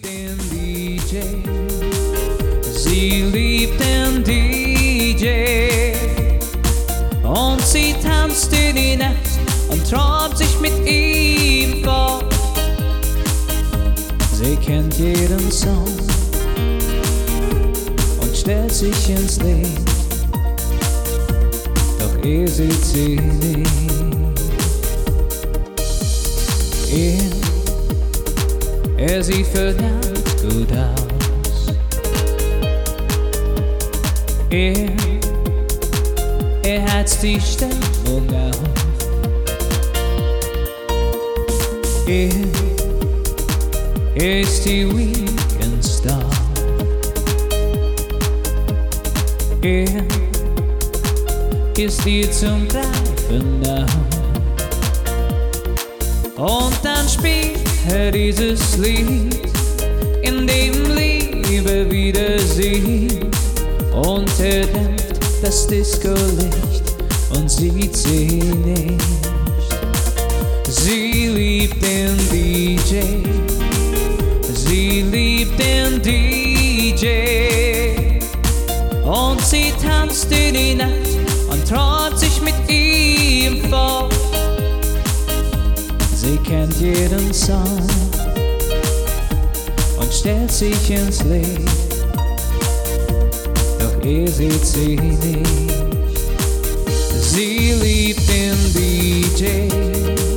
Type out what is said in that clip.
den DJ, sie liebt den DJ und sie tanzt in die Nacht und träumt sich mit ihm fort. Sie kennt jeden Song und stellt sich ins Licht, doch sieht sie nicht. Er sieht verdammt gut aus. Er hat die Stimmung auf. Er ist die Weekendstar. Er ist dir zum Greifen nah. Und dann spielt er dieses Lied, in dem Liebe wieder sieht. Und er dämpft das Disco-Licht und sieht sie nicht. Sie liebt den DJ, sie liebt den DJ. Und sie tanzt in die Nacht und träumt sich mit ihm fort. Sie kennt jeden Song und stellt sich ins Licht, doch sieht sie nicht. Sie liebt den DJ,